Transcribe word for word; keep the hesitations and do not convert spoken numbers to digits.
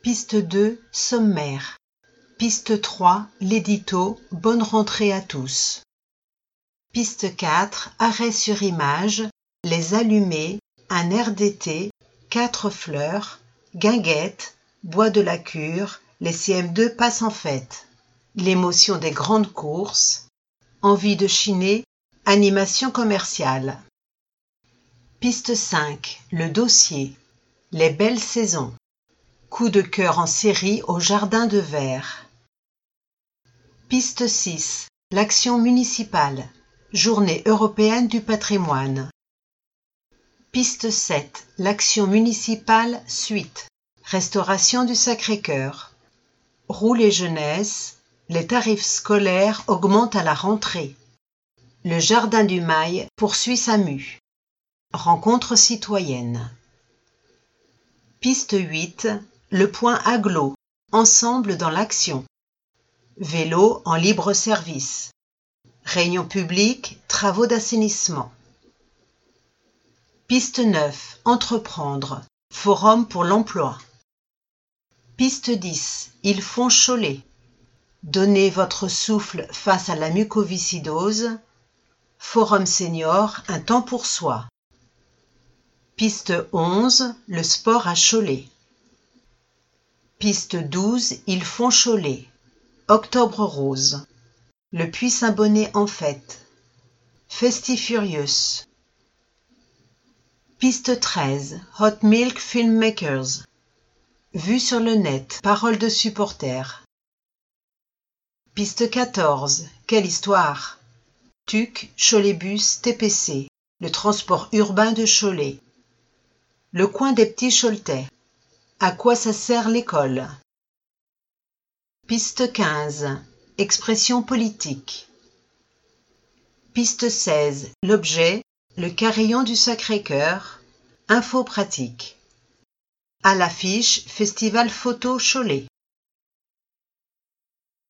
Piste deux, sommaire. Piste trois, l'édito, bonne rentrée à tous. Piste quatre, arrêt sur image, les allumés, un air d'été, quatre fleurs, guinguette, bois de la cure, les C M deux passent en fête. L'émotion des grandes courses, envie de chiner, animation commerciale. Piste cinq, le dossier, les belles saisons. Coup de cœur en série au jardin de verre. Piste six, l'action municipale, journée européenne du patrimoine. Piste sept, l'action municipale suite, restauration du Sacré-Cœur. Roule et jeunesse, les tarifs scolaires augmentent à la rentrée. Le jardin du Mail poursuit sa mue. Rencontre citoyenne. Piste huit, le point agglo, ensemble dans l'action. Vélo en libre service. Réunion publique, travaux d'assainissement. Piste neuf, entreprendre, forum pour l'emploi. Piste dix, ils font Cholet. Donnez votre souffle face à la mucoviscidose. Forum senior, un temps pour soi. Piste onze, le sport à Cholet. Piste douze, ils font Cholet. Octobre rose. Le Puy Saint-Bonnet en fête. Festifurious. Piste treize, Hot Milk Filmmakers. Vue sur le net, paroles de supporters. Piste quatorze, quelle histoire. T U C, Choletbus, T P C, le transport urbain de Cholet. Le coin des petits Choletais. À quoi ça sert l'école? Piste quinze, expression politique. Piste seize, l'objet, le carillon du Sacré-Cœur, info pratique. À l'affiche, Festival Photo Cholet.